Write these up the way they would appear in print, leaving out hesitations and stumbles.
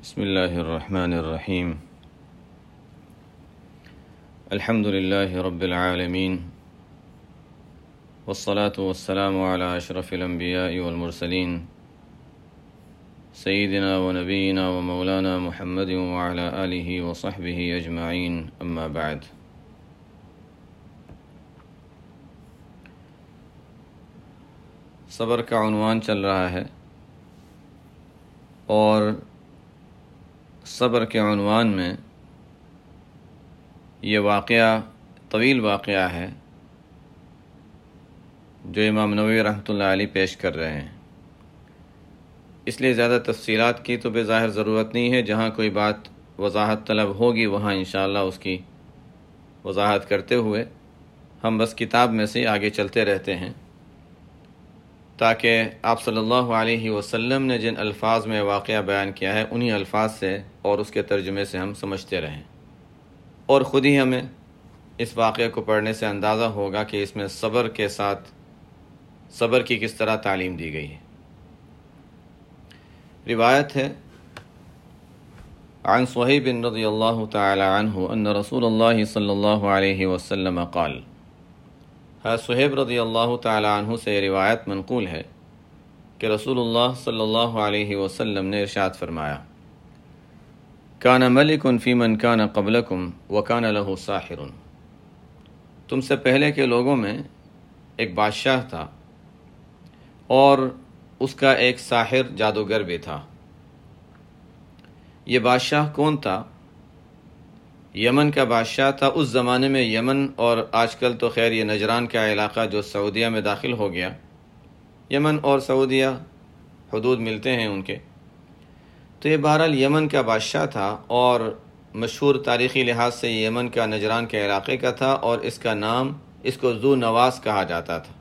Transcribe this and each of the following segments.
بسم الله الرحمن الرحيم. الحمد لله رب العالمين، والصلاة والسلام على أشرف الأنبياء والمرسلين سيدنا ونبينا ومولانا محمد وعلى آله وصحبه أجمعين، أما بعد. صبر کا عنوان چل رہا ہے اور صبر کے عنوان میں یہ واقعہ طویل واقعہ ہے جو امام نووی رحمۃ اللہ علیہ پیش کر رہے ہیں، اس لیے زیادہ تفصیلات کی تو بظاہر ضرورت نہیں ہے. جہاں کوئی بات وضاحت طلب ہوگی وہاں انشاءاللہ اس کی وضاحت کرتے ہوئے ہم بس کتاب میں سے آگے چلتے رہتے ہیں تاکہ آپ صلی اللہ علیہ وسلم نے جن الفاظ میں واقعہ بیان کیا ہے انہی الفاظ سے اور اس کے ترجمے سے ہم سمجھتے رہیں، اور خود ہی ہمیں اس واقعے کو پڑھنے سے اندازہ ہوگا کہ اس میں صبر کے ساتھ صبر کی کس طرح تعلیم دی گئی ہے. روایت ہے عن صہیب رضی اللہ تعالی عنہ ان رسول اللہ صلی اللہ علیہ وسلم قال. صہیب رضی اللہ تعالی عنہ سے روایت منقول ہے کہ رسول اللہ صلی اللہ علیہ وسلم نے ارشاد فرمایا: کان ملک فی من کان قبلکم وکان لہ ساحر. تم سے پہلے کے لوگوں میں ایک بادشاہ تھا اور اس کا ایک ساحر جادوگر بھی تھا. یہ بادشاہ کون تھا؟ یمن کا بادشاہ تھا. اس زمانے میں یمن، اور آج کل تو خیر یہ نجران کا علاقہ جو سعودیہ میں داخل ہو گیا، یمن اور سعودیہ حدود ملتے ہیں ان کے، تو یہ بہرحال یمن کا بادشاہ تھا اور مشہور تاریخی لحاظ سے یمن کا نجران کے علاقے کا تھا، اور اس کا نام اس کو ذو نواس کہا جاتا تھا.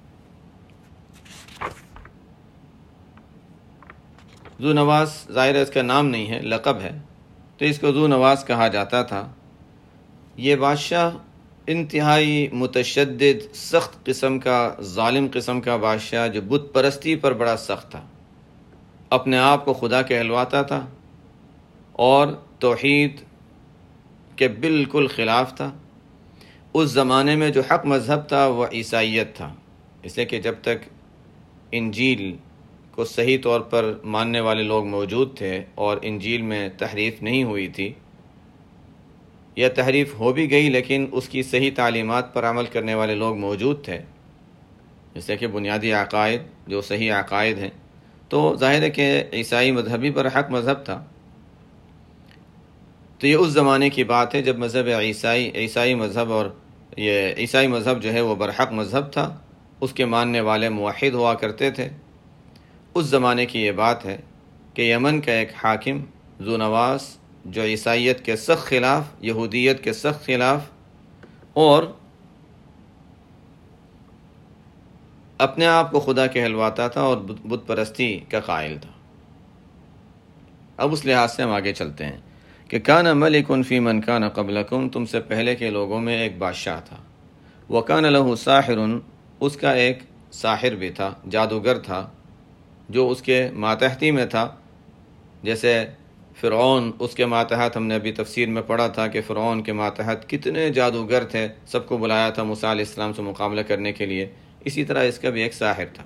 ذو نواس ظاہر ہے اس کا نام نہیں ہے، لقب ہے، تو اس کو ذو نواس کہا جاتا تھا. یہ بادشاہ انتہائی متشدد، سخت قسم کا، ظالم قسم کا بادشاہ جو بت پرستی پر بڑا سخت تھا، اپنے آپ کو خدا کہلواتا تھا اور توحید کے بالکل خلاف تھا. اس زمانے میں جو حق مذہب تھا وہ عیسائیت تھا، اس لیے کہ جب تک انجیل کو صحیح طور پر ماننے والے لوگ موجود تھے اور انجیل میں تحریف نہیں ہوئی تھی، یا تحریف ہو بھی گئی لیکن اس کی صحیح تعلیمات پر عمل کرنے والے لوگ موجود تھے، جیسے کہ بنیادی عقائد جو صحیح عقائد ہیں، تو ظاہر ہے کہ عیسائی مذہبی پر حق مذہب تھا. تو یہ اس زمانے کی بات ہے جب مذہب عیسائی مذہب، اور یہ عیسائی مذہب جو ہے وہ برحق مذہب تھا، اس کے ماننے والے موحد ہوا کرتے تھے. اس زمانے کی یہ بات ہے کہ یمن کا ایک حاکم ذو نواس جو عیسائیت کے سخت خلاف، یہودیت کے سخت خلاف اور اپنے آپ کو خدا کہلواتا تھا اور بت پرستی کا قائل تھا. اب اس لحاظ سے ہم آگے چلتے ہیں کہ کان ملک فی من کان قبلکم، تم سے پہلے کے لوگوں میں ایک بادشاہ تھا. وکان لہ ساحر، اس کا ایک ساحر بھی تھا، جادوگر تھا جو اس کے ماتحتی میں تھا. جیسے فرعون، اس کے ماتحت ہم نے ابھی تفسیر میں پڑھا تھا کہ فرعون کے ماتحت کتنے جادوگر تھے، سب کو بلایا تھا موسیٰ علیہ السلام سے مقابلہ کرنے کے لیے. اسی طرح اس کا بھی ایک ساحر تھا.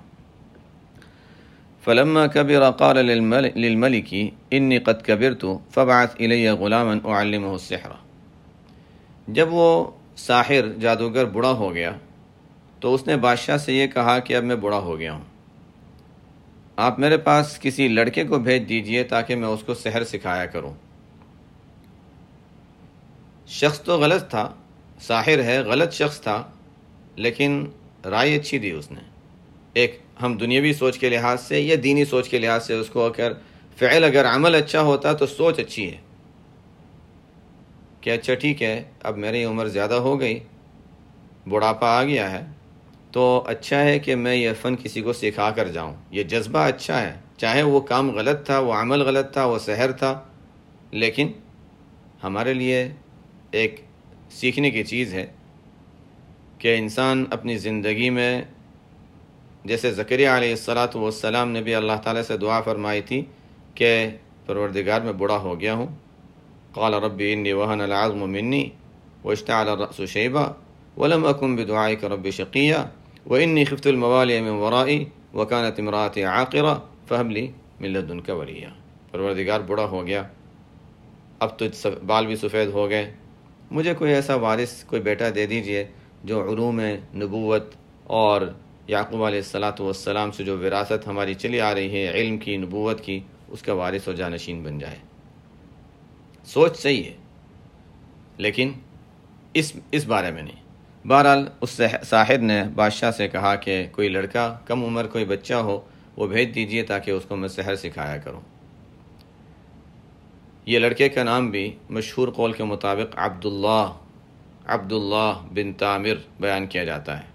فلما کبر قال للملک انی قد کبرت فابعث الی غلاما اعلمه السحر. جب وہ ساحر جادوگر بوڑھا ہو گیا تو اس نے بادشاہ سے یہ کہا کہ اب میں بوڑھا ہو گیا ہوں، آپ میرے پاس کسی لڑکے کو بھیج دیجئے تاکہ میں اس کو سحر سکھایا کروں. شخص تو غلط تھا، ساحر ہے، غلط شخص تھا، لیکن رائے اچھی دی اس نے. ایک ہم دنیاوی سوچ کے لحاظ سے یا دینی سوچ کے لحاظ سے اس کو اگر عمل اچھا ہوتا تو سوچ اچھی ہے کہ اچھا ٹھیک ہے، اب میری عمر زیادہ ہو گئی، بڑھاپا آ گیا ہے، تو اچھا ہے کہ میں یہ فن کسی کو سکھا کر جاؤں. یہ جذبہ اچھا ہے، چاہے وہ کام غلط تھا، وہ عمل غلط تھا، وہ سحر تھا، لیکن ہمارے لیے ایک سیکھنے کی چیز ہے کہ انسان اپنی زندگی میں جیسے زکریا علیہ الصلاۃ والسلام نے بھی اللہ تعالیٰ سے دعا فرمائی تھی کہ پروردگار میں بوڑھا ہو گیا ہوں۔ قال رب انی وہن العظم منی واشتعل الرأس شیبا ولم اکن بدعائک رب شقیا وانی خفت الموالی من ورائی وکانت امرأتی عاقرہ فہب لی من لدنک ولیا۔ پروردگار بوڑھا ہو گیا، اب تو بال بھی سفید ہو گئے، مجھے کوئی ایسا وارث، کوئی بیٹا دے دیجئے جو علوم نبوت اور یعقوب علیہ السلام سے جو وراثت ہماری چلی آ رہی ہے، علم کی، نبوت کی، اس کا وارث و جانشین بن جائے۔ سوچ صحیح ہے، لیکن اس بارے میں نہیں۔ بہرحال اس ساحر نے بادشاہ سے کہا کہ کوئی لڑکا، کم عمر کوئی بچہ ہو، وہ بھیج دیجئے تاکہ اس کو میں سحر سکھایا کروں۔ یہ لڑکے کا نام بھی مشہور قول کے مطابق عبداللہ بن تامر بیان کیا جاتا ہے۔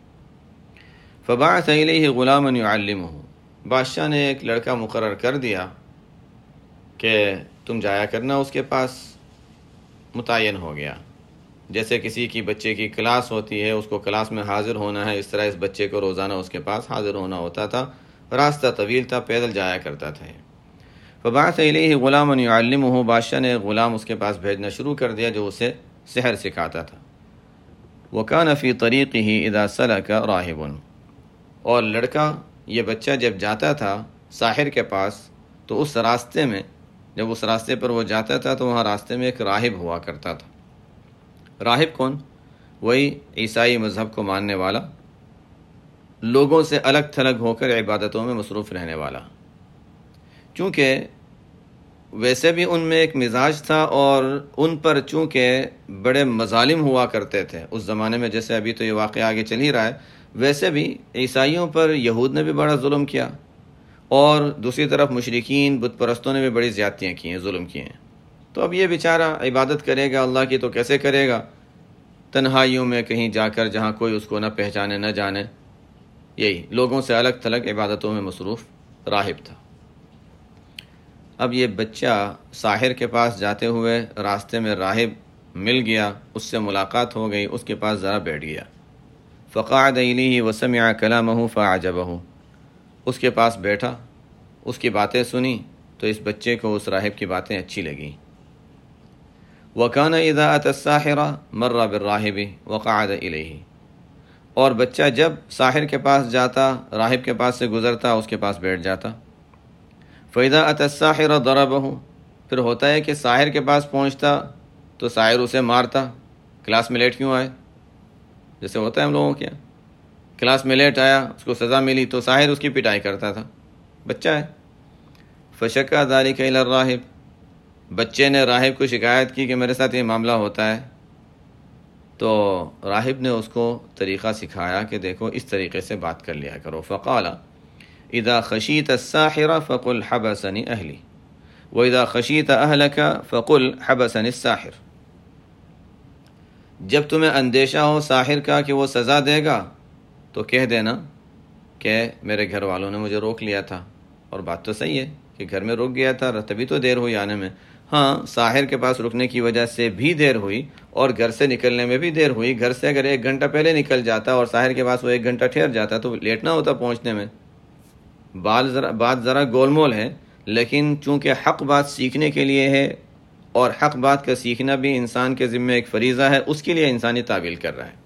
فبعث الیہ غلاما یعلمہ، بادشاہ نے ایک لڑکا مقرر کر دیا کہ تم جایا کرنا اس کے پاس، متعین ہو گیا۔ جیسے کسی کی بچے کی کلاس ہوتی ہے، اس کو کلاس میں حاضر ہونا ہے، اس طرح اس بچے کو روزانہ اس کے پاس حاضر ہونا ہوتا تھا۔ راستہ طویل تھا، پیدل جایا کرتا تھا۔ فبعث الیہ غلاما یعلمہ، بادشاہ نے غلام اس کے پاس بھیجنا شروع کر دیا جو اسے سحر سکھاتا تھا۔ وکان فی طریقہ اذا سلک راہب، اور لڑکا، یہ بچہ جب جاتا تھا ساحر کے پاس تو اس راستے میں، جب اس راستے پر وہ جاتا تھا تو وہاں راستے میں ایک راہب ہوا کرتا تھا۔ راہب کون؟ وہی عیسائی مذہب کو ماننے والا، لوگوں سے الگ تھلگ ہو کر عبادتوں میں مصروف رہنے والا۔ چونکہ ویسے بھی ان میں ایک مزاج تھا، اور ان پر چونکہ بڑے مظالم ہوا کرتے تھے اس زمانے میں، جیسے ابھی تو یہ واقعہ آگے چل ہی رہا ہے، ویسے بھی عیسائیوں پر یہود نے بھی بڑا ظلم کیا، اور دوسری طرف مشرکین، بت پرستوں نے بھی بڑی زیادتیاں کی ہیں، ظلم کیے ہیں۔ تو اب یہ بیچارہ عبادت کرے گا اللہ کی تو کیسے کرے گا؟ تنہائیوں میں کہیں جا کر جہاں کوئی اس کو نہ پہچانے نہ جانے، یہی لوگوں سے الگ تھلگ عبادتوں میں مصروف راہب تھا۔ اب یہ بچہ ساحر کے پاس جاتے ہوئے راستے میں راہب مل گیا، اس سے ملاقات ہو گئی، اس کے پاس ذرا بیٹھ گیا۔ فقعد الیہ وسمع کلامہ فاعجبہ، اس کے پاس بیٹھا، اس کی باتیں سنی تو اس بچے کو اس راہب کی باتیں اچھی لگیں۔ وکان اذا اتى الساحر مر بالراہب وقعد الیہ، اور بچہ جب ساحر کے پاس جاتا، راہب کے پاس سے گزرتا، اس کے پاس بیٹھ جاتا۔ فَإِذَا أَتَى السَّاحِرَ ضَرَبَهُ، پھر ہوتا ہے کہ ساحر کے پاس پہنچتا تو ساحر اسے مارتا، کلاس میں لیٹ کیوں آئے، جیسے ہوتا ہے ہم لوگوں کے یہاں، کلاس میں لیٹ آیا، اس کو سزا ملی تو ساحر اس کی پٹائی کرتا تھا، بچہ ہے۔ فَشَكَّى ذَلِكَ إِلَى الرَّاهِبِ، بچے نے راہب کو شکایت کی کہ میرے ساتھ یہ معاملہ ہوتا ہے، تو راہب نے اس کو طریقہ سکھایا کہ دیکھو اس طریقے سے بات کر لیا کرو۔ فقال اذا خشیت الساحر فقل حبسنی اہلی واذا خشیت اہلک فقل حبسنی الساحر، جب تمہیں اندیشہ ہو ساحر کا کہ وہ سزا دے گا تو کہہ دینا کہ میرے گھر والوں نے مجھے روک لیا تھا، اور بات تو صحیح ہے کہ گھر میں رک گیا تھا، تبھی تو دیر ہوئی آنے میں۔ ہاں، ساحر کے پاس رکنے کی وجہ سے بھی دیر ہوئی، اور گھر سے نکلنے میں بھی دیر ہوئی۔ گھر سے اگر 1 گھنٹہ پہلے نکل جاتا اور ساحر کے پاس وہ 1 گھنٹہ ٹھہر جاتا تو لیٹ نہ ہوتا پہنچنے میں۔ بات ذرا گول مول ہے، لیکن چونکہ حق بات سیکھنے کے لیے ہے، اور حق بات کا سیکھنا بھی انسان کے ذمہ ایک فریضہ ہے، اس کے لیے انسانی تعویل کر رہا ہے۔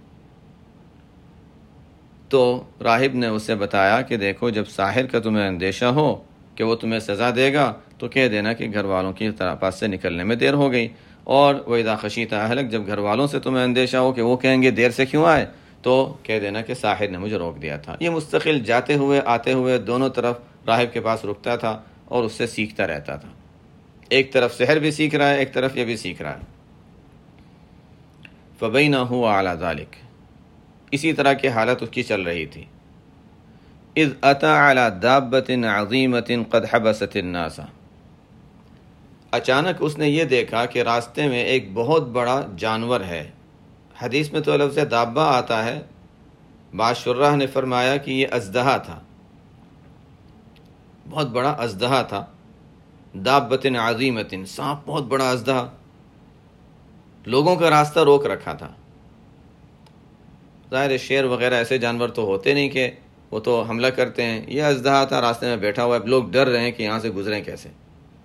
تو راہب نے اسے بتایا کہ دیکھو جب ساحر کا تمہیں اندیشہ ہو کہ وہ تمہیں سزا دے گا تو کہہ دینا کہ گھر والوں کی پاس سے نکلنے میں دیر ہو گئی، اور وَإِذَا خَشِيتَ أَهْلَكَ، جب گھر والوں سے تمہیں اندیشہ ہو کہ وہ کہیں گے دیر سے کیوں آئے تو کہہ دینا کہ ساحر نے مجھے روک دیا تھا۔ یہ مستقل جاتے ہوئے آتے ہوئے دونوں طرف راہب کے پاس رکتا تھا اور اس سے سیکھتا رہتا تھا، ایک طرف سحر بھی سیکھ رہا ہے، ایک طرف یہ بھی سیکھ رہا ہے۔ فَبَيْنَهُ عَلَى ذَلِكَ، اسی طرح کی حالت اس کی چل رہی تھی۔ اذ اتى على دابة عظيمة قد حبست الناس، اچانک اس نے یہ دیکھا کہ راستے میں ایک بہت بڑا جانور ہے۔ حدیث میں تو لفظ دابہ آتا ہے، بعض شراح نے فرمایا کہ یہ اژدہا تھا، بہت بڑا اژدہا تھا۔ دابة عظیمة، سانپ بہت بڑا اژدہا، لوگوں کا راستہ روک رکھا تھا۔ ظاہر شیر وغیرہ ایسے جانور تو ہوتے نہیں کہ وہ تو حملہ کرتے ہیں، یہ اژدہا تھا، راستے میں بیٹھا ہوا ہے، لوگ ڈر رہے ہیں کہ یہاں سے گزریں کیسے۔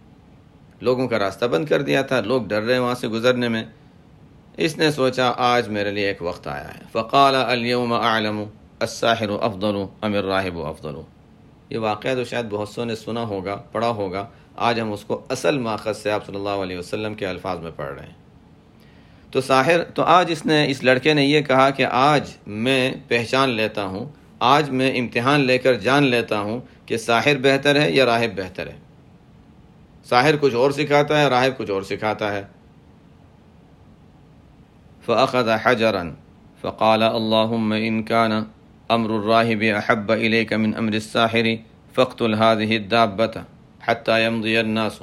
لوگوں کا راستہ بند کر دیا تھا، لوگ ڈر رہے وہاں سے گزرنے میں۔ اس نے سوچا آج میرے لیے ایک وقت آیا ہے۔ فقال اليوم اعلم الساحر افضل ام الراہب افضل۔ یہ واقعہ تو شاید بہت سو نے سنا ہوگا، پڑھا ہوگا، آج ہم اس کو اصل ماخذ سے آپ صلی اللہ علیہ وسلم کے الفاظ میں پڑھ رہے ہیں۔ تو آج اس لڑکے نے یہ کہا کہ آج میں پہچان لیتا ہوں، آج میں امتحان لے کر جان لیتا ہوں کہ ساحر بہتر ہے یا راہب بہتر ہے۔ ساحر کچھ اور سکھاتا ہے، راہب کچھ اور سکھاتا ہے۔ فأخذ حجرا فقال اللهم إن كان أمر الراهب أحب إليك من أمر الساحر فاقتل هذه الدابة حتى يمضي الناس۔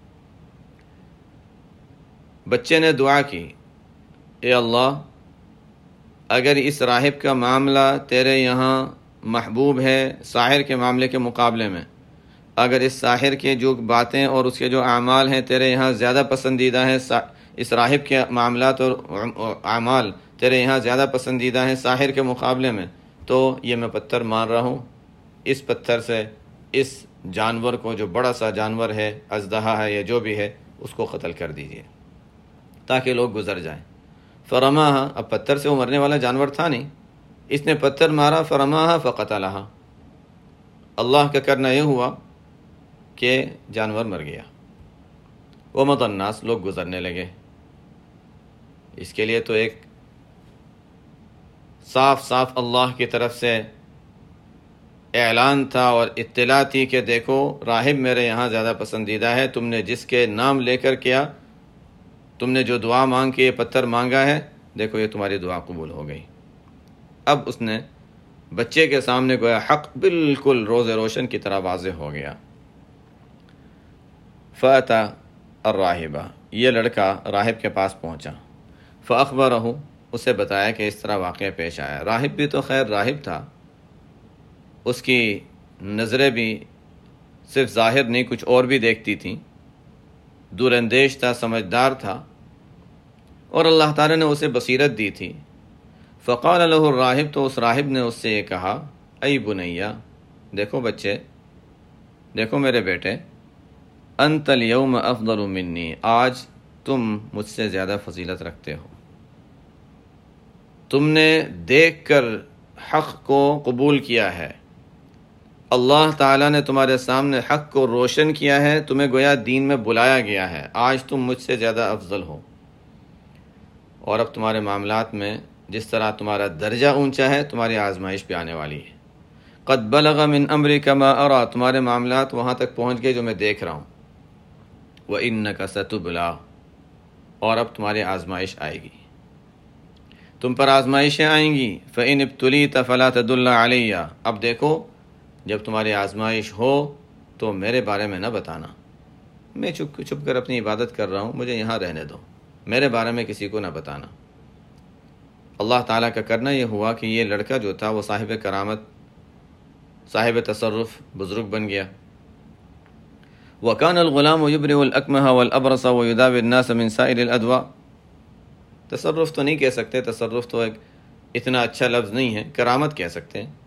بچے نے دعا کی، اے اللہ اگر اس راہب کا معاملہ تیرے یہاں محبوب ہے ساحر کے معاملے کے مقابلے میں، اگر اس ساحر کے جو باتیں اور اس کے جو اعمال ہیں تیرے یہاں زیادہ پسندیدہ ہیں، اس راہب کے معاملات اور اعمال تیرے یہاں زیادہ پسندیدہ ہیں ساحر کے مقابلے میں، تو یہ میں پتھر مار رہا ہوں، اس پتھر سے اس جانور کو، جو بڑا سا جانور ہے، اژدہا ہے یا جو بھی ہے، اس کو قتل کر دیجیے تاکہ لوگ گزر جائیں۔ فرماہا، اب پتھر سے وہ مرنے والا جانور تھا نہیں، اس نے پتھر مارا، فرماہا فقتلہا، اللہ کا کرنا یہ ہوا کہ جانور مر گیا۔ ومضى الناس، لوگ گزرنے لگے۔ اس کے لیے تو ایک صاف صاف اللہ کی طرف سے اعلان تھا اور اطلاع تھی کہ دیکھو راہب میرے یہاں زیادہ پسندیدہ ہے، تم نے جس کے نام لے کر کیا، تم نے جو دعا مانگ کے یہ پتھر مانگا ہے، دیکھو یہ تمہاری دعا قبول ہو گئی۔ اب اس نے بچے کے سامنے گویا حق بالکل روز روشن کی طرح واضح ہو گیا۔ فأتى الراہبہ، یہ لڑکا راہب کے پاس پہنچا۔ فأخبرہ، اسے بتایا کہ اس طرح واقعہ پیش آیا۔ راہب بھی تو خیر راہب تھا، اس کی نظریں بھی صرف ظاہر نہیں کچھ اور بھی دیکھتی تھیں، دور اندیش تھا، سمجھدار تھا، اور اللہ تعالی نے اسے بصیرت دی تھی۔ فقال له الراہب، تو اس راہب نے اس سے یہ کہا، ای بنیا، دیکھو بچے، دیکھو میرے بیٹے، انت اليوم افضل منی، آج تم مجھ سے زیادہ فضیلت رکھتے ہو، تم نے دیکھ کر حق کو قبول کیا ہے، اللہ تعالیٰ نے تمہارے سامنے حق کو روشن کیا ہے، تمہیں گویا دین میں بلایا گیا ہے، آج تم مجھ سے زیادہ افضل ہو، اور اب تمہارے معاملات میں جس طرح تمہارا درجہ اونچا ہے، تمہاری آزمائش بھی آنے والی ہے۔ قد بلغ من امرک ما ارى، تمہارے معاملات وہاں تک پہنچ گئے جو میں دیکھ رہا ہوں۔ وانک ستبلا، اور اب تمہاری آزمائش آئے گی، تم پر آزمائشیں آئیں گی۔ فإن ابتلیت فلا تدل علی، اب دیکھو جب تمہاری آزمائش ہو تو میرے بارے میں نہ بتانا، میں چھپ کر اپنی عبادت کر رہا ہوں، مجھے یہاں رہنے دو، میرے بارے میں کسی کو نہ بتانا۔ اللہ تعالیٰ کا کرنا یہ ہوا کہ یہ لڑکا جو تھا وہ صاحب کرامت، صاحب تصرف، بزرگ بن گیا۔ وَكَانَ الْغُلَامُ يُبْرِئُ الْأَكْمَحَ وَالْأَبْرَصَ وَيُدَاوِي النَّاسَ مِنْ سَائِرِ الْأَدْوَاءِ، تصرف تو نہیں کہہ سکتے، تصرف تو ایک اتنا اچھا لفظ نہیں ہے، کرامت کہہ سکتے ہیں۔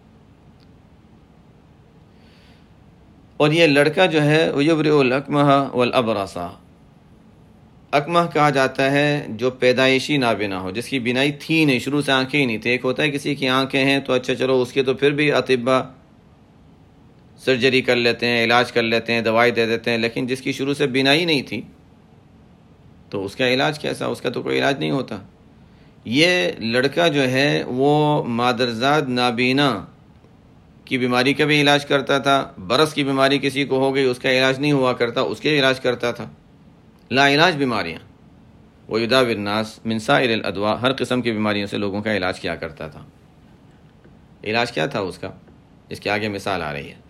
اور یہ لڑکا جو ہے وَيُبْرِئُ الْأَكْمَحَ وَالْأَبْرَصَ، اکمہ کہا جاتا ہے جو پیدائشی نابینا ہو، جس کی بینائی تھی نہیں، شروع سے آنکھیں ہی نہیں تھے۔ ایک ہوتا ہے کسی کی آنکھیں ہیں تو اچھا چلو اس کے تو پھر بھی اطباء سرجری کر لیتے ہیں، علاج کر لیتے ہیں، دوائی دے دیتے ہیں، لیکن جس کی شروع سے بینائی نہیں تھی تو اس کا علاج کیسا؟ اس کا تو کوئی علاج نہیں ہوتا۔ یہ لڑکا جو ہے وہ مادرزاد نابینا کی بیماری کا بھی علاج کرتا تھا، برس کی بیماری کسی کو ہو گئی اس کا علاج نہیں ہوا کرتا، اس کے علاج کرتا تھا، لا علاج بیماریاں۔ وَيُدَاوِي النَّاسَ مِنْ سَائِرِ الْأَدْوَاءِ، ہر قسم کی بیماریوں سے لوگوں کا علاج کیا کرتا تھا۔ علاج کیا تھا اس کا؟ اس کے آگے مثال آ رہی ہے۔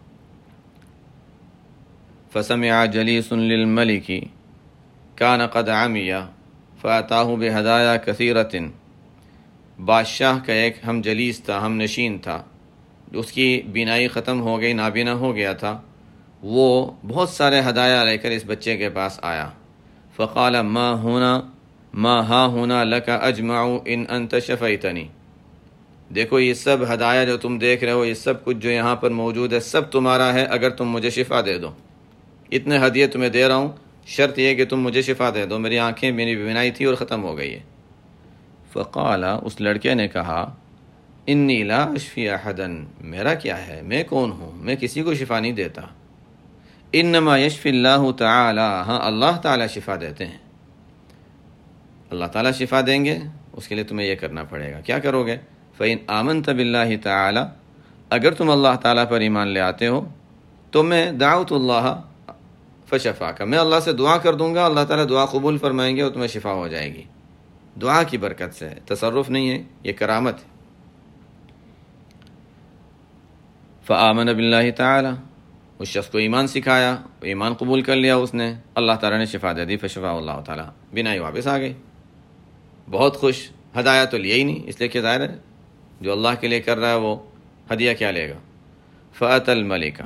فَسَمِعَ جَلِيسٌ لِلْمَلِكِ كَانَ قَدْ عَمِيَ فَأَتَاهُ بِهَدَايَا كَثِيرَةٍ، بادشاہ کا ایک ہم جلیس تھا، ہم نشین تھا، اس کی بینائی ختم ہو گئی، نابینا ہو گیا تھا، وہ بہت سارے ہدایا لے کر اس بچے کے پاس آیا۔ فقال ما ہا ہونا لک اجمع ان انت شفیتنی، دیکھو یہ سب ہدایا جو تم دیکھ رہے ہو، یہ سب کچھ جو یہاں پر موجود ہے سب تمہارا ہے اگر تم مجھے شفا دے دو، اتنے ہدیے تمہیں دے رہا ہوں، شرط یہ کہ تم مجھے شفا دے دو، میری آنکھیں میری بینائی تھی اور ختم ہو گئی ہے۔ فقال، اس لڑکے نے کہا، انی لا اشفی احدا، میرا کیا ہے، میں کون ہوں، میں کسی کو شفا نہیں دیتا۔ انما یشفی اللہ تعالی، ہاں اللہ تعالی شفا دیتے ہیں، اللہ تعالی شفا دیں گے، اس کے لیے تمہیں یہ کرنا پڑے گا۔ کیا کرو گے؟ فإن آمنت باللہ تعالی، اگر تم اللہ تعالیٰ پر ایمان لے آتے ہو تو میں دعوت اللہ فشفاک، میں اللہ سے دعا کر دوں گا، اللہ تعالیٰ دعا قبول فرمائیں گے اور تمہیں شفا ہو جائے گی۔ دعا کی برکت سے، تصرف نہیں ہے، یہ کرامت ہے۔ فآمن باللہ تعالی، اس شخص کو ایمان سکھایا، ایمان قبول کر لیا اس نے، اللہ تعالیٰ نے شفا دے دی، فشفا اللہ تعالیٰ، بینائی واپس آ گئی، بہت خوش۔ ہدایہ تو لیا ہی نہیں، اس لیے کہ ظاہر ہے جو اللہ کے لیے کر رہا ہے وہ ہدیہ کیا لے گا۔ فأتی الملک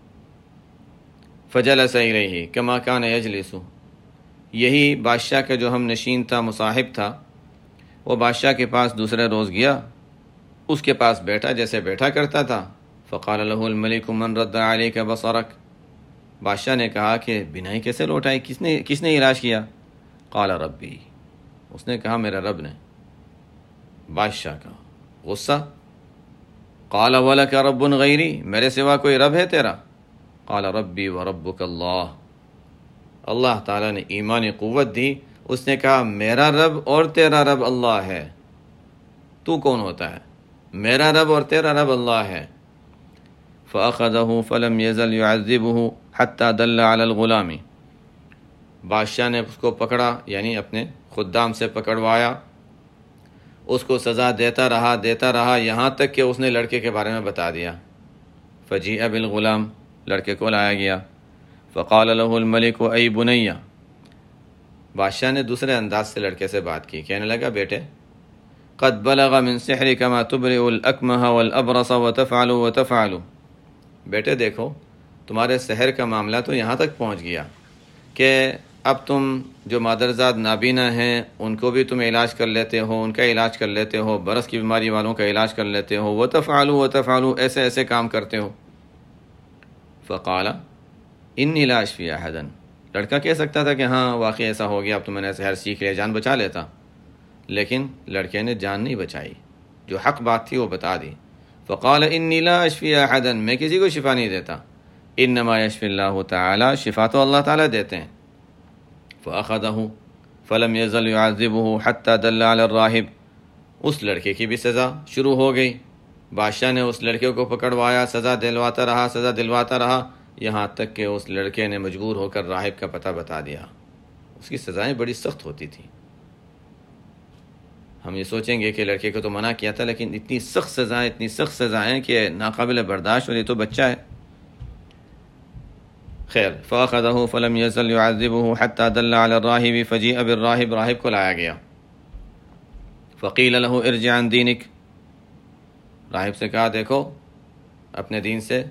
فجلس الیہ کما کان یجلس، یہی بادشاہ کا جو ہم نشین تھا، مصاحب تھا، وہ بادشاہ کے پاس دوسرے روز گیا، اس کے پاس بیٹھا جیسے بیٹھا کرتا تھا۔ فقال له الملک من رد علیک بصرک، بادشاہ نے کہا کہ بینائی کیسے لوٹائی، کس نے علاج کیا؟ قال ربی، اس نے کہا میرا رب نے۔ بادشاہ کا غصہ، قال ولک رب غیری، میرے سوا کوئی رب ہے تیرا؟ قال ربی وربک اللہ، اللہ تعالیٰ نے ایمانی قوت دی، اس نے کہا میرا رب اور تیرا رب اللہ ہے، تو کون ہوتا ہے؟ میرا رب اور تیرا رب اللہ ہے۔ فأخذه فلم يزل يعذبه حتى دل على الغلام، بادشاہ نے اس کو پکڑا، یعنی اپنے خدام سے پکڑوایا، اس کو سزا دیتا رہا یہاں تک کہ اس نے لڑکے کے بارے میں بتا دیا۔ فجیء بالغلام، لڑکے کو لایا گیا۔ فقال له الملک ای بنی، بادشاہ نے دوسرے انداز سے لڑکے سے بات کی، کہنے لگا بیٹے، قد بلغ من سحرک ما تبرئ الاکمہ والابرص وتفعل، بیٹے دیکھو تمہارے سحر کا معاملہ تو یہاں تک پہنچ گیا کہ اب تم جو مادرزاد نابینا ہیں ان کو بھی تم علاج کر لیتے ہو، ان کا علاج کر لیتے ہو، برس کی بیماری والوں کا علاج کر لیتے ہو، وتفعل ایسے ایسے کام کرتے ہو۔ فقال انی لا اشفی احدا، لڑکا کہہ سکتا تھا کہ ہاں واقعی ایسا ہو گیا، اب تو میں نے سحر سیکھ لیا، جان بچا لیتا، لیکن لڑکے نے جان نہیں بچائی، جو حق بات تھی وہ بتا دی۔ فقال انی لا اشفی احدا، میں کسی کو شفا نہیں دیتا، انما یشفی اللہ تعالی، شفا تو اللہ تعالیٰ دیتے ہیں۔ فأخذه فلم يزل يعذبه حتى دل على الراہب، اس لڑکے کی بھی سزا شروع ہو گئی، بادشاہ نے اس لڑکے کو پکڑوایا، سزا دلواتا رہا یہاں تک کہ اس لڑکے نے مجبور ہو کر راہب کا پتہ بتا دیا۔ اس کی سزائیں بڑی سخت ہوتی تھیں، ہم یہ سوچیں گے کہ لڑکے کو تو منع کیا تھا، لیکن اتنی سخت سزائیں کہ ناقابل برداشت، اور یہ تو بچہ ہے۔ خیر، فأخذه فلم يزل يعذبه حتى دل على الراہب فجیء بالراہب، راہب کو لایا گیا۔ فقیل له ارجع عن دینک، راہب سے کہا دیکھو اپنے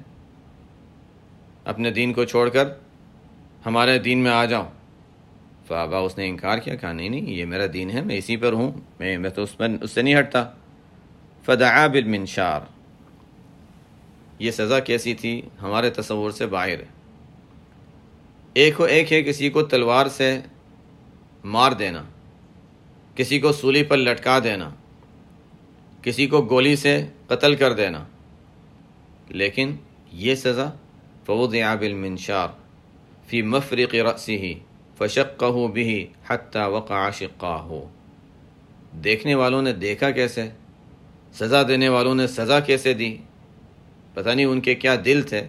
دین کو چھوڑ کر ہمارے دین میں آ جاؤ۔ فابا، اس نے انکار کیا، کہا نہیں یہ میرا دین ہے، میں اسی پر ہوں، میں تو اس سے نہیں ہٹتا۔ فدعا بالمنشار، یہ سزا کیسی تھی ہمارے تصور سے باہر ہے۔ ایک ہے کسی کو تلوار سے مار دینا، کسی کو سولی پر لٹکا دینا، کسی کو گولی سے قتل کر دینا، لیکن یہ سزا فوضع بالمنشار فی مفرق رأسہ فشقہ بہ حتی وقع شقاہ، دیکھنے والوں نے دیکھا کیسے، سزا دینے والوں نے سزا کیسے دی، پتہ نہیں ان کے کیا دل تھے۔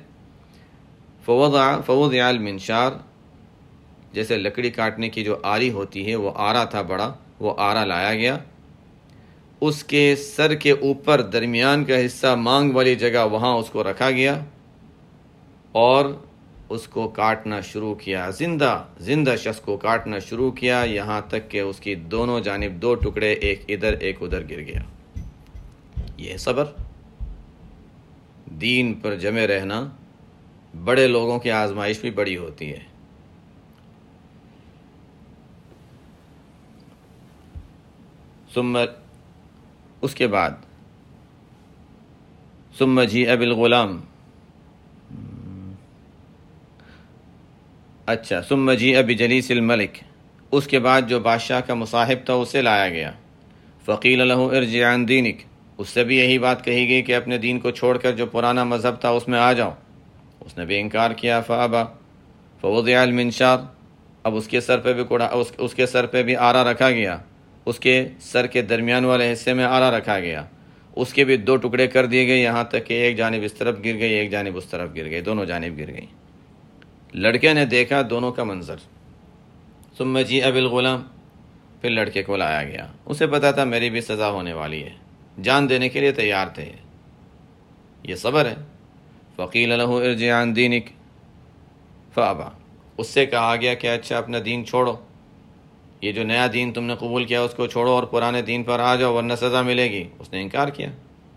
فوضع المنشار، جیسے لکڑی کاٹنے کی جو آری ہوتی ہے، وہ آرا تھا بڑا، وہ آرا لایا گیا، اس کے سر کے اوپر درمیان کا حصہ مانگ والی جگہ وہاں اس کو رکھا گیا اور اس کو کاٹنا شروع کیا، زندہ شخص کو کاٹنا شروع کیا، یہاں تک کہ اس کی دونوں جانب دو ٹکڑے، ایک ادھر ایک ادھر گر گیا۔ یہ صبر، دین پر جمے رہنا، بڑے لوگوں کی آزمائش بھی بڑی ہوتی ہے۔ اس کے بعد ثم جیء بالغلام، اچھا، ثم جیء بجلیس الملک، اس کے بعد جو بادشاہ کا مصاحب تھا اسے لایا گیا. فقیل له ارجع عن دینک، اس سے بھی یہی بات کہی گئی کہ اپنے دین کو چھوڑ کر جو پرانا مذہب تھا اس میں آ جاؤ. اس نے بھی انکار کیا. فابا فوضع المنشار، اب اس کے سر پہ بھی اس کے سر پہ بھی آرا رکھا گیا، اس کے سر کے درمیان والے حصے میں آرا رکھا گیا، اس کے بھی 2 ٹکڑے کر دیے گئے، یہاں تک کہ ایک جانب اس طرف گر گئی، ایک جانب اس طرف گر گئی، دونوں جانب گر گئی. لڑکے نے دیکھا دونوں کا منظر. ثم جیء بالغلام، پھر لڑکے کو لایا گیا. اسے پتا تھا میری بھی سزا ہونے والی ہے، جان دینے کے لیے تیار تھے. یہ صبر ہے. فقیل له ارجع عن دینک فابا، اس سے کہا گیا کہ اچھا اپنا دین چھوڑو، یہ جو نیا دین تم نے قبول کیا اس کو چھوڑو اور پرانے دین پر آ جاؤ ورنہ سزا ملے گی. اس نے انکار کیا.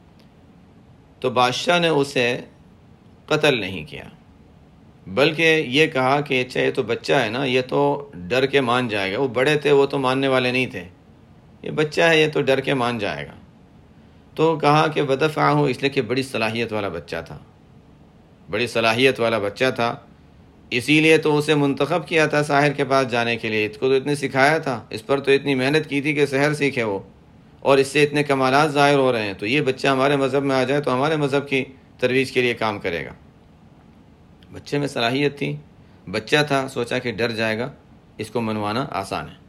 تو بادشاہ نے اسے قتل نہیں کیا، بلکہ یہ کہا کہ اچھا یہ تو بچہ ہے نا، یہ تو ڈر کے مان جائے گا. وہ بڑے تھے، وہ تو ماننے والے نہیں تھے، یہ بچہ ہے، یہ تو ڈر کے مان جائے گا. تو کہا کہ ودفعہ، اس لیے کہ بڑی صلاحیت والا بچہ تھا، بڑی صلاحیت والا بچہ تھا، اسی لیے تو اسے منتخب کیا تھا ساحر کے پاس جانے کے لیے. اس کو تو اتنے سکھایا تھا، اس پر تو اتنی محنت کی تھی کہ سحر سیکھے وہ، اور اس سے اتنے کمالات ظاہر ہو رہے ہیں. تو یہ بچہ ہمارے مذہب میں آ جائے تو ہمارے مذہب کی ترویج کے لیے کام کرے گا. بچے میں صلاحیت تھی، بچہ تھا، سوچا کہ ڈر جائے گا، اس کو منوانا آسان ہے.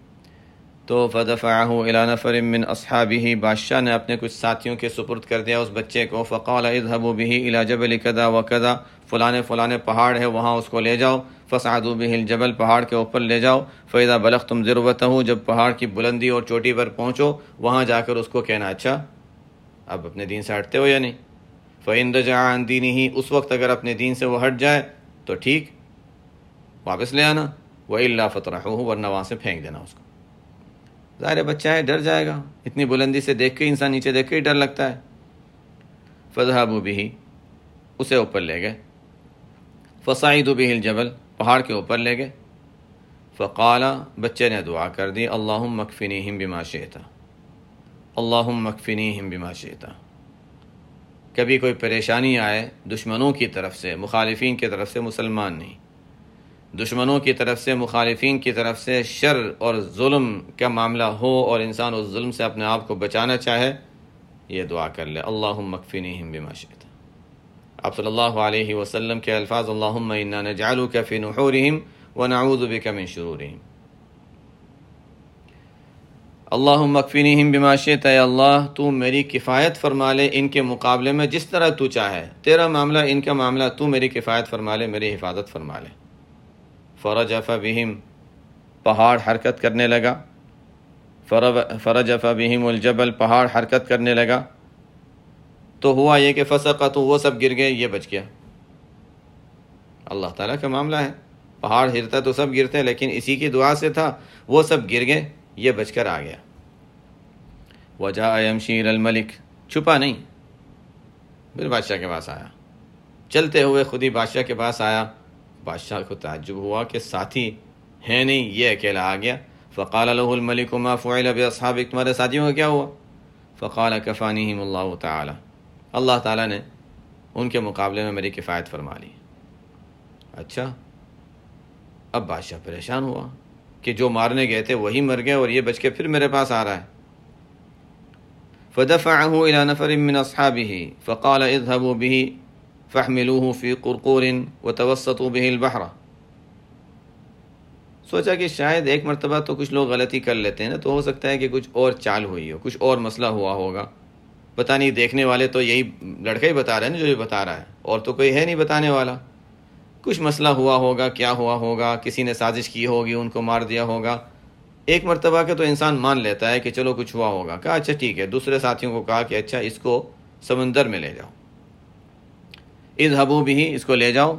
تو فدفعہ الی نفر من اصحابہ، بادشاہ نے اپنے کچھ ساتھیوں کے سپرد کر دیا اس بچے کو. فقال اذهبوا به الی جبل کذا وکذا، فلانے پہاڑ ہے وہاں اس کو لے جاؤ. فصعدوا به الجبل، پہاڑ کے اوپر لے جاؤ. فاذا بلغتم ذروته، جب پہاڑ کی بلندی اور چوٹی پر پہنچو وہاں جا کر اس کو کہنا اچھا اب اپنے دین سے ہٹتے ہو یا نہیں. فإن رجع عن دینہ، اس وقت اگر اپنے دین سے وہ ہٹ جائے تو ٹھیک، واپس لے آنا. وإلا فطرحوہ، ورنہ وہاں سے پھینک دینا اس کو. ظاہر بچہ ہے، ڈر جائے گا، اتنی بلندی سے دیکھ کے انسان نیچے دیکھ کے ہی ڈر لگتا ہے. فذهبوا به، اسے اوپر لے گئے. فصعدوا به الجبل، پہاڑ کے اوپر لے گئے. فقال، بچے نے دعا کر دی، اللہم اکفنیہم بما شئت، اللہم اکفنیہم بما شئت. کبھی کوئی پریشانی آئے دشمنوں کی طرف سے، مخالفین کی طرف سے، مسلمان نہیں، دشمنوں کی طرف سے، مخالفین کی طرف سے شر اور ظلم کا معاملہ ہو اور انسان اس ظلم سے اپنے آپ کو بچانا چاہے، یہ دعا کر لے، اللہم اکفنیہم بما شئت. آپ صلی اللہ علیہ وسلم کے الفاظ، اللہم انا نجعلک فی نحورہم ونعوذ بک من شرورہم. اللہم اکفنیہم بما شئت، اے اللہ تو میری کفایت فرما لے ان کے مقابلے میں جس طرح تو چاہے، تیرا معاملہ ان کا معاملہ، تو میری کفایت فرما لے، میری حفاظت فرما لے. فرجف بہم، پہاڑ حرکت کرنے لگا. فرجف بہم الجبل، پہاڑ حرکت کرنے لگا. تو ہوا یہ کہ فسقطوا، وہ سب گر گئے، یہ بچ گیا. اللہ تعالیٰ کا معاملہ ہے، پہاڑ ہرتا تو سب گرتے، لیکن اسی کی دعا سے تھا، وہ سب گر گئے، یہ بچ کر آ گیا. وجاء یمشی الی الملک، چھپا نہیں، پھر بادشاہ کے پاس آیا، چلتے ہوئے خود ہی بادشاہ کے پاس آیا. بادشاہ کو تعجب ہوا کہ ساتھی ہے نہیں، یہ اکیلا آ گیا. فقال له الملک ما فعل باصحابک، تمہارے ساتھیوں کا کیا ہوا؟ فقال کفانیہم اللہ تعالی، اللہ تعالیٰ نے ان کے مقابلے میں میری کفایت فرما لی. اچھا، اب بادشاہ پریشان ہوا کہ جو مارنے گئے تھے وہی مر گئے اور یہ بچ کے پھر میرے پاس آ رہا ہے. فدفعه الى نفر من اصحابه فقال اذهبوا به فاحملوه في قرقور وتوسطوا به البحر. سوچا کہ شاید ایک مرتبہ تو کچھ لوگ غلطی کر لیتے ہیں نا، تو ہو سکتا ہے کہ کچھ اور چال ہوئی ہو، کچھ اور مسئلہ ہوا ہوگا، پتہ نہیں. دیکھنے والے تو یہی لڑکا ہی بتا رہے ہیں نا، جو یہ بتا رہا ہے، اور تو کوئی ہے نہیں بتانے والا. کچھ مسئلہ ہوا ہوگا، کیا ہوا ہوگا، کسی نے سازش کی ہوگی، ان کو مار دیا ہوگا. ایک مرتبہ کا تو انسان مان لیتا ہے کہ چلو کچھ ہوا ہوگا. کہا اچھا ٹھیک ہے. دوسرے ساتھیوں کو کہا کہ اچھا اس کو سمندر میں لے جاؤ، اذهبوا به، اس کو لے جاؤ.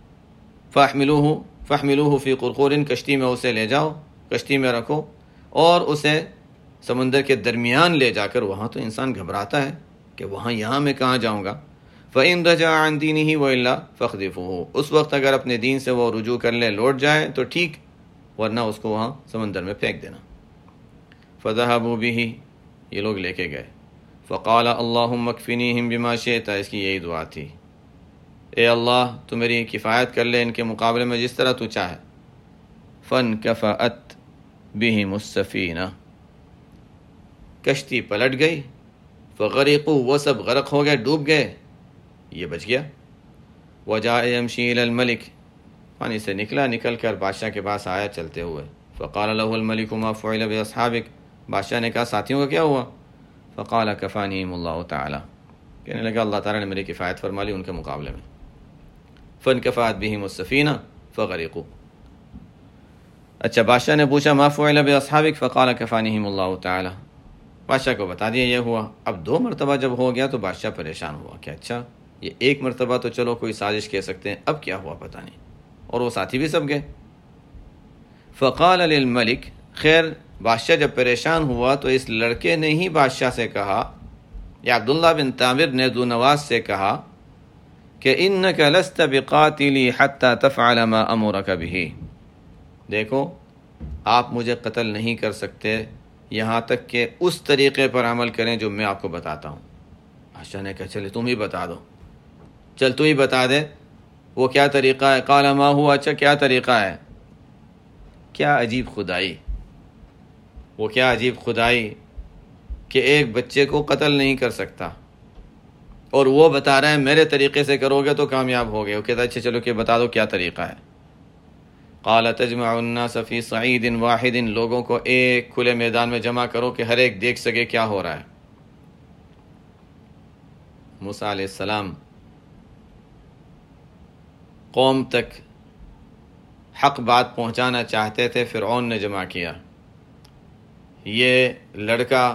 فاحملوه فی قرقور، کشتی میں اسے لے جاؤ، کشتی میں رکھو اور اسے سمندر کے درمیان لے جا کر، وہاں تو انسان گھبراتا ہے کہ وہاں یہاں میں کہاں جاؤں گا. فإن رجع عن دینہ وإلا فاقذفوہ، اس وقت اگر اپنے دین سے وہ رجوع کر لے، لوٹ جائے تو ٹھیک، ورنہ اس کو وہاں سمندر میں پھینک دینا. فذهبوا به، یہ لوگ لے کے گئے. فقال اللہم اکفنیہم بما شئت، اس کی یہی دعا تھی، اے اللہ تو میری کفایت کر لے ان کے مقابلے میں جس طرح تو چاہے۔ فانکفأت بہم السفینہ، کشتی پلٹ گئی، فغرقوا، وہ سب غرق ہو گئے، ڈوب گئے، یہ بچ گیا۔ وجاء یمشی الی الملک، پانی سے نکل کر بادشاہ کے پاس آیا چلتے ہوئے۔ فقال له الملک ما فعل باصحابک، بادشاہ نے کہا ساتھیوں کا کیا ہوا؟ فقال کفانیہم اللہ تعالی، کہنے لگا اللہ تعالیٰ نے میری کفایت فرما لی ان کے مقابلے میں۔ فانکفأت بہم السفینہ فغرقوا۔ اچھا، بادشاہ نے پوچھا ما فعل باصحابک فقال کفانیہم اللہ تعالی، بادشاہ کو بتا دیا یہ ہوا۔ اب 2 مرتبہ جب ہو گیا تو بادشاہ پریشان ہوا کہ اچھا یہ 1 مرتبہ تو چلو کوئی سازش کہہ سکتے ہیں، اب کیا ہوا پتہ نہیں، اور وہ ساتھی بھی سب گئے۔ فقال للملک، خیر بادشاہ جب پریشان ہوا تو اس لڑکے نے ہی بادشاہ سے کہا، یا عبداللہ بن تامر نے ذو نواس سے کہا کہ انک لست بقاتلی حتی تفعل ما امرک بہ، دیکھو آپ مجھے قتل نہیں کر سکتے یہاں تک کہ اس طریقے پر عمل کریں جو میں آپ کو بتاتا ہوں۔ بادشاہ نے کہا چلے تم ہی بتا دو، چل تو ہی بتا دے وہ کیا طریقہ ہے۔ قال ما ہوا، اچھا کیا طریقہ ہے؟ کیا عجیب خدائی، وہ کیا عجیب خدائی کہ ایک بچے کو قتل نہیں کر سکتا اور وہ بتا رہا ہے میرے طریقے سے کرو گے تو کامیاب ہو گئے۔ وہ کہتا ہے اچھا چلو کہ بتا دو کیا طریقہ ہے۔ قال تجمع الناس فی صعید واحد، لوگوں کو ایک کھلے میدان میں جمع کرو کہ ہر ایک دیکھ سکے کیا ہو رہا ہے۔ موسیٰ علیہ السلام قوم تک حق بات پہنچانا چاہتے تھے، فرعون نے جمع کیا۔ یہ لڑکا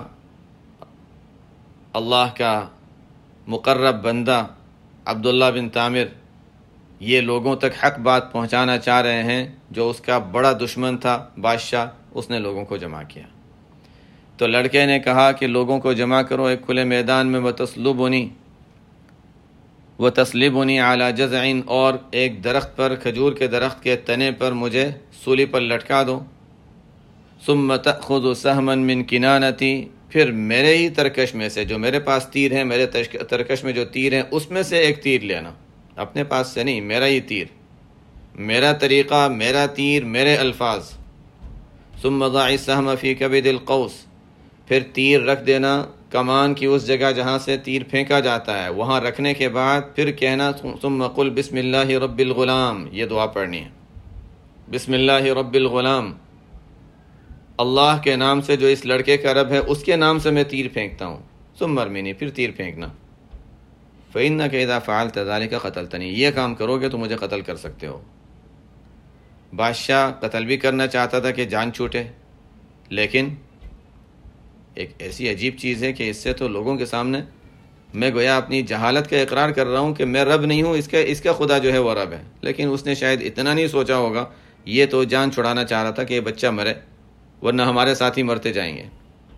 اللہ کا مقرب بندہ عبداللہ بن تامر یہ لوگوں تک حق بات پہنچانا چاہ رہے ہیں، جو اس کا بڑا دشمن تھا بادشاہ، اس نے لوگوں کو جمع کیا۔ تو لڑکے نے کہا کہ لوگوں کو جمع کرو ایک کھلے میدان میں، وَتَصْلِبُنِي عَلَى جَزْعٍ، اور ایک درخت پر، کھجور کے درخت کے تنے پر مجھے سولی پر لٹکا دو۔ ثُمَّ تَأْخُذُ سَهْمًا مِّن كِنَانَتِي، پھر میرے ہی ترکش میں سے، جو میرے پاس تیر ہیں، میرے ترکش میں جو تیر ہیں اس میں سے ایک تیر لینا، اپنے پاس سے نہیں، میرا ہی تیر، میرا طریقہ، میرا تیر، میرے الفاظ۔ ثُمَّ ضَعِ السَّهْمَ فِي كَبِدِ الْقَوْسِ، پھر تیر رکھ دینا کمان کی اس جگہ جہاں سے تیر پھینکا جاتا ہے، وہاں رکھنے کے بعد پھر کہنا ثم قل بسم اللہ رب الغلام، یہ دعا پڑھنی ہے، بسم اللہ رب الغلام، اللہ کے نام سے جو اس لڑکے کا رب ہے اس کے نام سے میں تیر پھینکتا ہوں، ثم ارمینی، پھر تیر پھینکنا، فإنک اذا فعلت ذلک قتلتنی، یہ کام کرو گے تو مجھے قتل کر سکتے ہو۔ بادشاہ قتل بھی کرنا چاہتا تھا کہ جان چھوٹے، لیکن ایک ایسی عجیب چیز ہے کہ اس سے تو لوگوں کے سامنے میں گویا اپنی جہالت کا اقرار کر رہا ہوں کہ میں رب نہیں ہوں، اس کا خدا جو ہے وہ رب ہے، لیکن اس نے شاید اتنا نہیں سوچا ہوگا، یہ تو جان چھڑانا چاہ رہا تھا کہ یہ بچہ مرے ورنہ ہمارے ساتھ ہی مرتے جائیں گے۔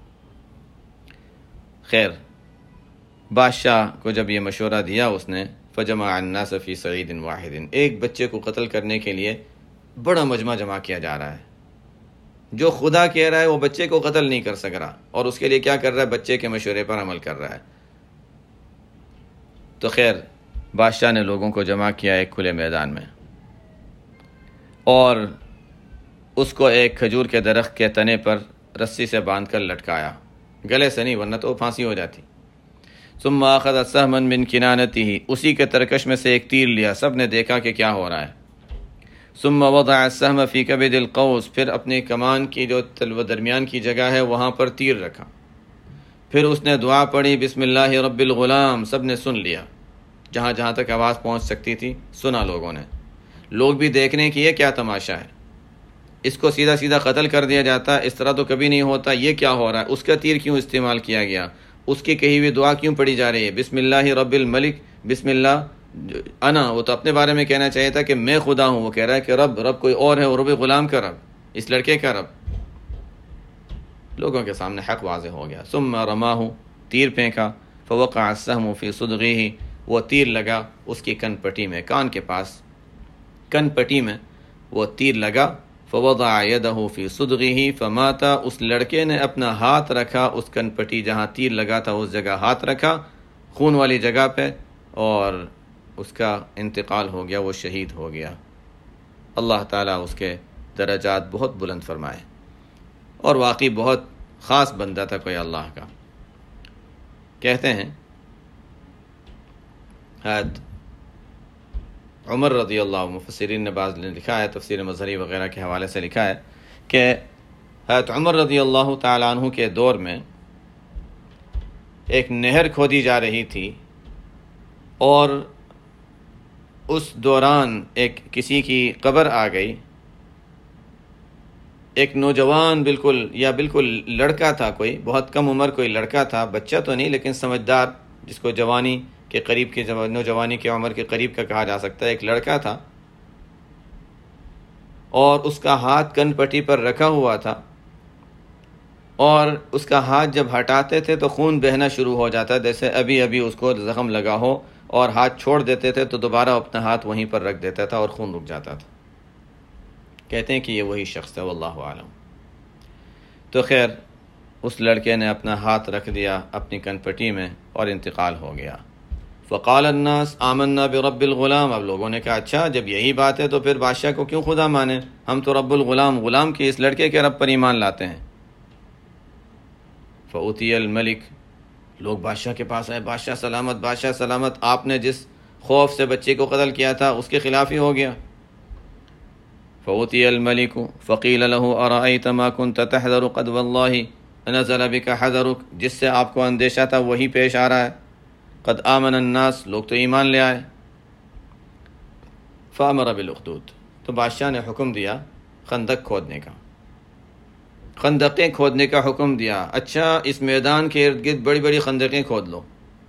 خیر، بادشاہ کو جب یہ مشورہ دیا اس نے، فجمع الناس فی صعید واحد، ایک بچے کو قتل کرنے کے لیے بڑا مجمع جمع کیا جا رہا ہے۔ جو خدا کہہ رہا ہے وہ بچے کو قتل نہیں کر سک رہا، اور اس کے لیے کیا کر رہا ہے؟ بچے کے مشورے پر عمل کر رہا ہے۔ تو خیر، بادشاہ نے لوگوں کو جمع کیا ایک کھلے میدان میں، اور اس کو ایک کھجور کے درخت کے تنے پر رسی سے باندھ کر لٹکایا، گلے سے نہیں ورنہ تو پھانسی ہو جاتی۔ ثم اخذ سہما من کنانته، اسی کے ترکش میں سے ایک تیر لیا، سب نے دیکھا کہ کیا ہو رہا ہے۔ ثم وضع السهم في كبد القوس، پھر اپنی کمان کی جو درمیان کی جگہ ہے وہاں پر تیر رکھا، پھر اس نے دعا پڑھی بسم اللہ رب الغلام، سب نے سن لیا، جہاں جہاں تک آواز پہنچ سکتی تھی سنا لوگوں نے، لوگ بھی دیکھنے کی یہ کیا تماشا ہے، اس کو سیدھا سیدھا قتل کر دیا جاتا، اس طرح تو کبھی نہیں ہوتا، یہ کیا ہو رہا ہے، اس کا تیر کیوں استعمال کیا گیا، اس کی کہی ہوئی دعا کیوں پڑھی جا رہی ہے، بسم اللہ رب الملک، بسم اللہ انا، وہ تو اپنے بارے میں کہنا چاہیے تھا کہ میں خدا ہوں، وہ کہہ رہا ہے کہ رب کوئی اور ہے، اور رب غلام کا رب، اس لڑکے کا رب۔ لوگوں کے سامنے حق واضح ہو گیا۔ ثم رماہ، تیر پھینکا، فوقع السهم فی صدغہ، وہ تیر لگا اس کی کن پٹی میں، کان کے پاس کن پٹی میں وہ تیر لگا، فوضع یدہ فی صدغہ فمات، اس لڑکے نے اپنا ہاتھ رکھا اس کن پٹی جہاں تیر لگا تھا اس جگہ ہاتھ رکھا، خون والی جگہ پہ، اور اس کا انتقال ہو گیا، وہ شہید ہو گیا۔ اللہ تعالیٰ اس کے درجات بہت بلند فرمائے، اور واقعی بہت خاص بندہ تھا کوئی اللہ کا۔ کہتے ہیں حضرت عمر رضی اللہ عنہ، مفسرین نے بعض نے لکھا ہے، تفسیر مظہری وغیرہ کے حوالے سے لکھا ہے کہ حضرت عمر رضی اللہ تعالیٰ عنہ کے دور میں ایک نہر کھودی جا رہی تھی، اور اس دوران ایک کسی کی قبر آ گئی۔ ایک نوجوان بالکل لڑکا تھا، کوئی بہت کم عمر کوئی لڑکا تھا، بچہ تو نہیں لیکن سمجھدار، جس کو جوانی کے قریب کے نوجوانی کے عمر کے قریب کا کہا جا سکتا ہے، ایک لڑکا تھا، اور اس کا ہاتھ کن پٹی پر رکھا ہوا تھا، اور اس کا ہاتھ جب ہٹاتے تھے تو خون بہنا شروع ہو جاتا، جیسے ابھی اس کو زخم لگا ہو، اور ہاتھ چھوڑ دیتے تھے تو دوبارہ اپنا ہاتھ وہیں پر رکھ دیتا تھا اور خون رک جاتا تھا۔ کہتے ہیں کہ یہ وہی شخص ہے، واللہ عالم۔ تو خیر، اس لڑکے نے اپنا ہاتھ رکھ دیا اپنی کن پٹی میں اور انتقال ہو گیا۔ فقال الناس آمنا برب الغلام، اب لوگوں نے کہا اچھا جب یہی بات ہے تو پھر بادشاہ کو کیوں خدا مانے، ہم تو رب الغلام، غلام کی اس لڑکے کے رب پر ایمان لاتے ہیں۔ فأتی الملک، لوگ بادشاہ کے پاس آئے، بادشاہ سلامت، بادشاہ سلامت، آپ نے جس خوف سے بچے کو قتل کیا تھا اس کے خلاف ہی ہو گیا۔ فأتی الملک فقیل له ارأیت ما كنت تحذر قد واللہ نزل بک حذرک، جس سے آپ کو اندیشہ تھا وہی پیش آ رہا ہے، قد آمن الناس، لوگ تو ایمان لے آئے۔ فامر بالاخدود، تو بادشاہ نے حکم دیا خندق کھودنے کا، خندقیں کھودنے کا حکم دیا۔ اچھا اس میدان کے ارد گرد بڑی بڑی خندقیں کھود لو۔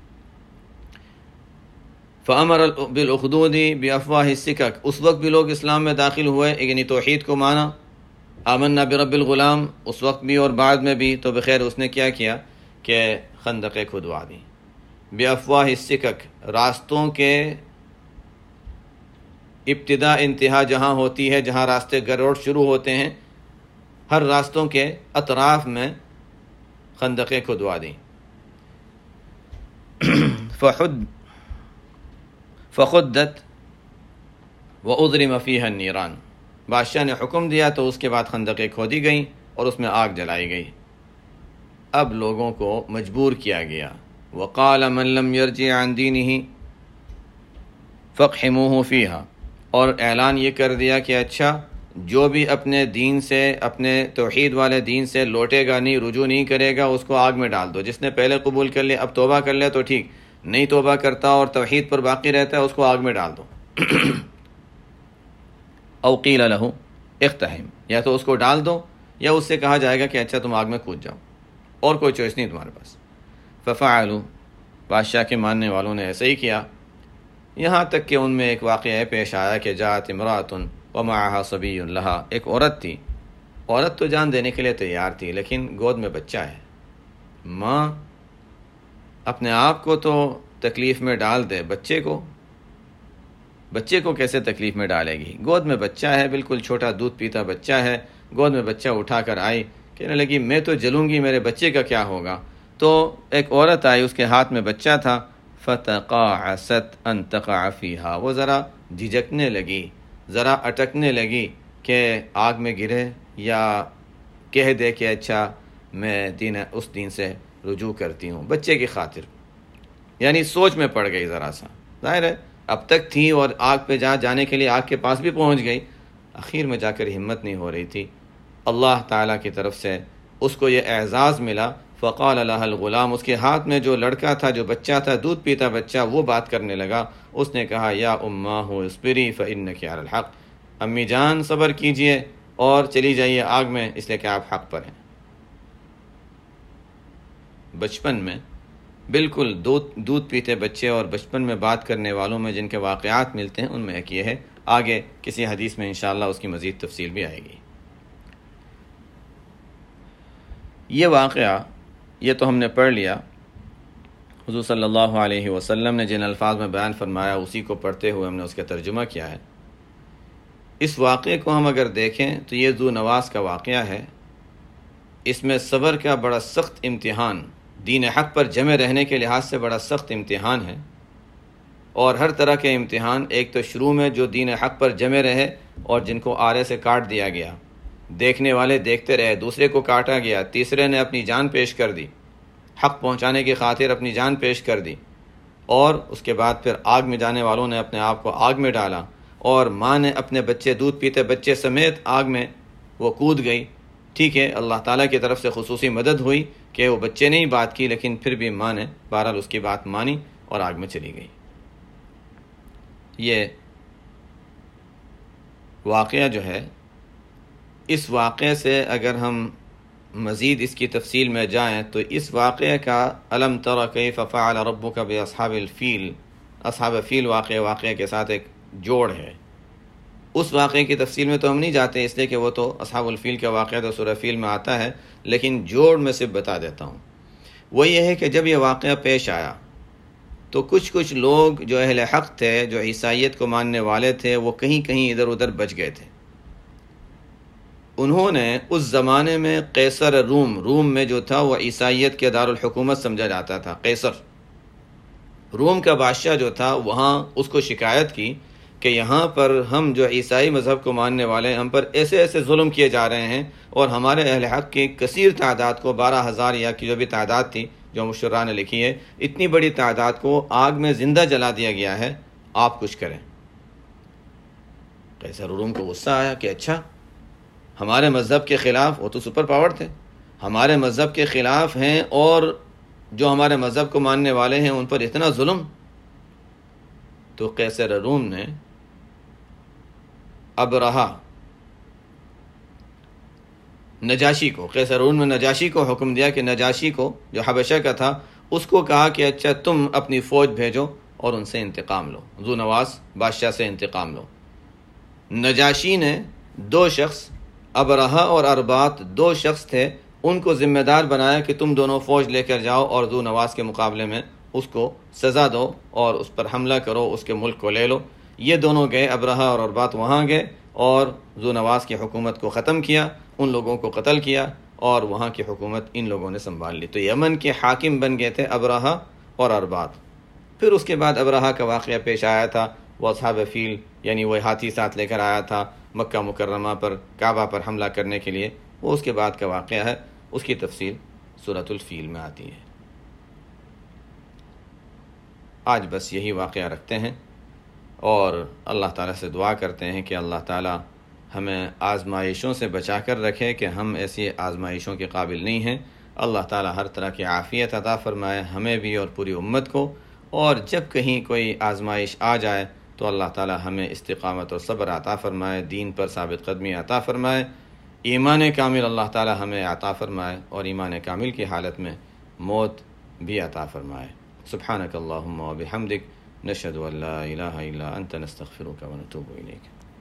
فامر بالاخدود بافواہ السکک، اس وقت بھی لوگ اسلام میں داخل ہوئے، یعنی توحید کو مانا، آمنا برب الغلام اس وقت بھی اور بعد میں بھی۔ تو بخیر اس نے کیا کیا کہ خندقیں کھدوا دی۔ بافواہ السکک، راستوں کے ابتدا انتہا جہاں ہوتی ہے، جہاں راستے گروڑ شروع ہوتے ہیں، ہر راستوں کے اطراف میں خندقیں کھدوا دیں۔ فخدت وأضرم فيها النيران، بادشاہ نے حکم دیا تو اس کے بعد خندقیں کھودی گئیں اور اس میں آگ جلائی گئی۔ اب لوگوں کو مجبور کیا گیا۔ وقال من لم يرجع عن دينه فاقحموه فيها، اور اعلان یہ کر دیا کہ اچھا جو بھی اپنے دین سے، اپنے توحید والے دین سے لوٹے گا نہیں، رجوع نہیں کرے گا، اس کو آگ میں ڈال دو۔ جس نے پہلے قبول کر لیا اب توبہ کر لے تو ٹھیک، نہیں توبہ کرتا اور توحید پر باقی رہتا ہے اس کو آگ میں ڈال دو۔ او قیل له اقتحم، یا تو اس کو ڈال دو یا اس سے کہا جائے گا کہ اچھا تم آگ میں کود جاؤ، اور کوئی چوائس نہیں تمہارے پاس۔ ففعلوا، بادشاہ کے ماننے والوں نے ایسے ہی کیا، یہاں تک کہ ان میں ایک واقعہ پیش آیا کہ جاءت امرأۃ ومعها صبی لها، ایک عورت تھی، عورت تو جان دینے کے لیے تیار تھی لیکن گود میں بچہ ہے۔ ماں اپنے آپ کو تو تکلیف میں ڈال دے، بچے کو کیسے تکلیف میں ڈالے گی؟ گود میں بچہ ہے، بالکل چھوٹا دودھ پیتا بچہ ہے، گود میں بچہ اٹھا کر آئی، کہنے لگی میں تو جلوں گی، میرے بچے کا کیا ہوگا؟ تو ایک عورت آئی، اس کے ہاتھ میں بچہ تھا، فتقاعست ان تقع فیہا، وہ ذرا جھجکنے لگی، ذرا اٹکنے لگی کہ آگ میں گرے یا کہہ دے کہ اچھا میں اس دین سے رجوع کرتی ہوں بچے کی خاطر، یعنی سوچ میں پڑ گئی ذرا سا۔ ظاہر ہے اب تک تھی اور آگ پہ جانے کے لیے آگ کے پاس بھی پہنچ گئی، آخر میں جا کر ہمت نہیں ہو رہی تھی۔ اللہ تعالیٰ کی طرف سے اس کو یہ اعزاز ملا، فقال لها الغلام، اس کے ہاتھ میں جو لڑکا تھا، جو بچہ تھا، دودھ پیتا بچہ، وہ بات کرنے لگا۔ اس نے کہا یا اماہ اصبری فانک علی الحق، امی جان صبر کیجئے اور چلی جائیے آگ میں، اس لیے کہ آپ حق پر ہیں۔ بچپن میں بالکل دودھ پیتے بچے اور بچپن میں بات کرنے والوں میں جن کے واقعات ملتے ہیں ان میں ایک یہ ہے، آگے کسی حدیث میں انشاءاللہ اس کی مزید تفصیل بھی آئے گی۔ یہ واقعہ یہ تو ہم نے پڑھ لیا، حضور صلی اللہ علیہ وسلم نے جن الفاظ میں بیان فرمایا اسی کو پڑھتے ہوئے ہم نے اس کا ترجمہ کیا ہے۔ اس واقعے کو ہم اگر دیکھیں تو یہ ذو نواس کا واقعہ ہے، اس میں صبر کا بڑا سخت امتحان، دین حق پر جمع رہنے کے لحاظ سے بڑا سخت امتحان ہے۔ اور ہر طرح کے امتحان، ایک تو شروع میں جو دین حق پر جمے رہے اور جن کو آرے سے کاٹ دیا گیا، دیکھنے والے دیکھتے رہے، دوسرے کو کاٹا گیا، تیسرے نے اپنی جان پیش کر دی، حق پہنچانے کی خاطر اپنی جان پیش کر دی، اور اس کے بعد پھر آگ میں جانے والوں نے اپنے آپ کو آگ میں ڈالا، اور ماں نے اپنے بچے، دودھ پیتے بچے سمیت آگ میں وہ کود گئی۔ ٹھیک ہے، اللہ تعالیٰ کی طرف سے خصوصی مدد ہوئی کہ وہ بچے نے ہی بات کی، لیکن پھر بھی ماں نے بہرحال اس کی بات مانی اور آگ میں چلی گئی۔ یہ واقعہ جو ہے، اس واقعے سے اگر ہم مزید اس کی تفصیل میں جائیں تو اس واقعے کا الم تر کیف فعل ربک باصحاب الفیل، اصحاب فیل واقعے کے ساتھ ایک جوڑ ہے۔ اس واقعے کی تفصیل میں تو ہم نہیں جاتے، اس لیے کہ وہ تو اصحاب الفیل کا واقعہ تو سورہ فیل میں آتا ہے، لیکن جوڑ میں سے بتا دیتا ہوں۔ وہ یہ ہے کہ جب یہ واقعہ پیش آیا تو کچھ لوگ جو اہل حق تھے، جو عیسائیت کو ماننے والے تھے، وہ کہیں ادھر ادھر بچ گئے تھے۔ انہوں نے اس زمانے میں قیصر روم میں جو تھا، وہ عیسائیت کے دارالحکومت سمجھا جاتا تھا۔ قیصر روم کا بادشاہ جو تھا، وہاں اس کو شکایت کی کہ یہاں پر ہم جو عیسائی مذہب کو ماننے والے ہیں، ہم پر ایسے ظلم کیے جا رہے ہیں، اور ہمارے اہل حق کی کثیر تعداد کو، 12,000 یا کی جو بھی تعداد تھی جو مشرہ نے لکھی ہے، اتنی بڑی تعداد کو آگ میں زندہ جلا دیا گیا ہے، آپ کچھ کریں۔ قیصر روم کو غصہ آیا کہ اچھا، ہمارے مذہب کے خلاف، وہ تو سپر پاور تھے، ہمارے مذہب کے خلاف ہیں، اور جو ہمارے مذہب کو ماننے والے ہیں ان پر اتنا ظلم۔ تو قیصر روم نے ابرہہ نجاشی کو، قیصر روم نے نجاشی کو حکم دیا کہ نجاشی کو، جو حبشہ کا تھا، اس کو کہا کہ اچھا تم اپنی فوج بھیجو اور ان سے انتقام لو، ذو نواس بادشاہ سے انتقام لو۔ نجاشی نے 2 شخص، ابرہہ اور اربات، 2 شخص تھے، ان کو ذمہ دار بنایا کہ تم دونوں فوج لے کر جاؤ اور ذو نواس کے مقابلے میں اس کو سزا دو اور اس پر حملہ کرو، اس کے ملک کو لے لو۔ یہ دونوں گئے، ابرہہ اور اربات وہاں گئے اور ذو نواس کی حکومت کو ختم کیا، ان لوگوں کو قتل کیا، اور وہاں کی حکومت ان لوگوں نے سنبھال لی۔ تو یمن کے حاکم بن گئے تھے ابرہہ اور اربات۔ پھر اس کے بعد ابرہہ کا واقعہ پیش آیا تھا، وہ اصحاب فیل، یعنی وہ ہاتھی ساتھ لے کر آیا تھا مکہ مکرمہ پر، کعبہ پر حملہ کرنے کے لیے، وہ اس کے بعد کا واقعہ ہے، اس کی تفصیل سورۃ الفیل میں آتی ہے۔ آج بس یہی واقعہ رکھتے ہیں، اور اللہ تعالیٰ سے دعا کرتے ہیں کہ اللہ تعالیٰ ہمیں آزمائشوں سے بچا کر رکھے کہ ہم ایسی آزمائشوں کے قابل نہیں ہیں۔ اللہ تعالیٰ ہر طرح کی عافیت عطا فرمائے ہمیں بھی اور پوری امت کو، اور جب کہیں کوئی آزمائش آ جائے تو اللہ تعالیٰ ہمیں استقامت اور صبر عطا فرمائے، دین پر ثابت قدمی عطا فرمائے، ایمان کامل اللہ تعالیٰ ہمیں عطا فرمائے، اور ایمان کامل کی حالت میں موت بھی عطا فرمائے۔ سبحانک اللہم و بحمدک، نشہد ان لا الہ الا انت، نستغفرک و نتوب الیک۔